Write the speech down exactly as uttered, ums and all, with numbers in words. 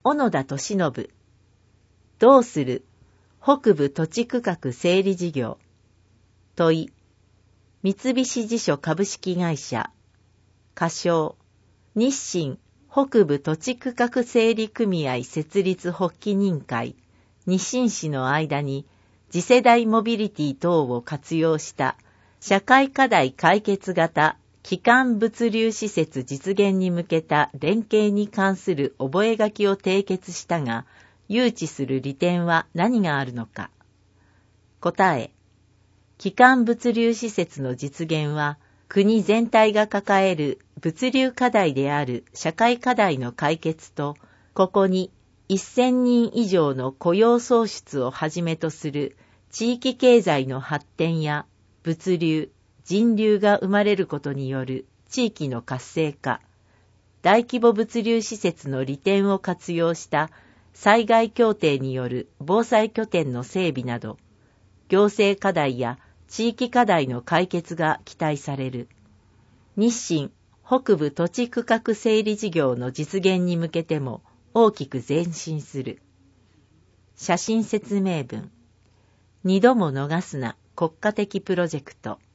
小野田俊信。どうする北部土地区画整理事業。問い。三菱地所株式会社。仮称。日清北部土地区画整理組合設立発起人会。日清市の間に次世代モビリティ等を活用した社会課題解決型基幹物流施設実現に向けた連携に関する覚書を締結したが、誘致する利点は何があるのか。答え。基幹物流施設の実現は、国全体が抱える物流課題である社会課題の解決と、ここにせんにん以上の雇用創出をはじめとする地域経済の発展や物流、人流が生まれることによる地域の活性化、大規模物流施設の利点を活用した災害協定による防災拠点の整備など、行政課題や地域課題の解決が期待される。日清北部土地区画整理事業の実現に向けても大きく前進する。写真説明文。二度も逃すな国家的プロジェクト。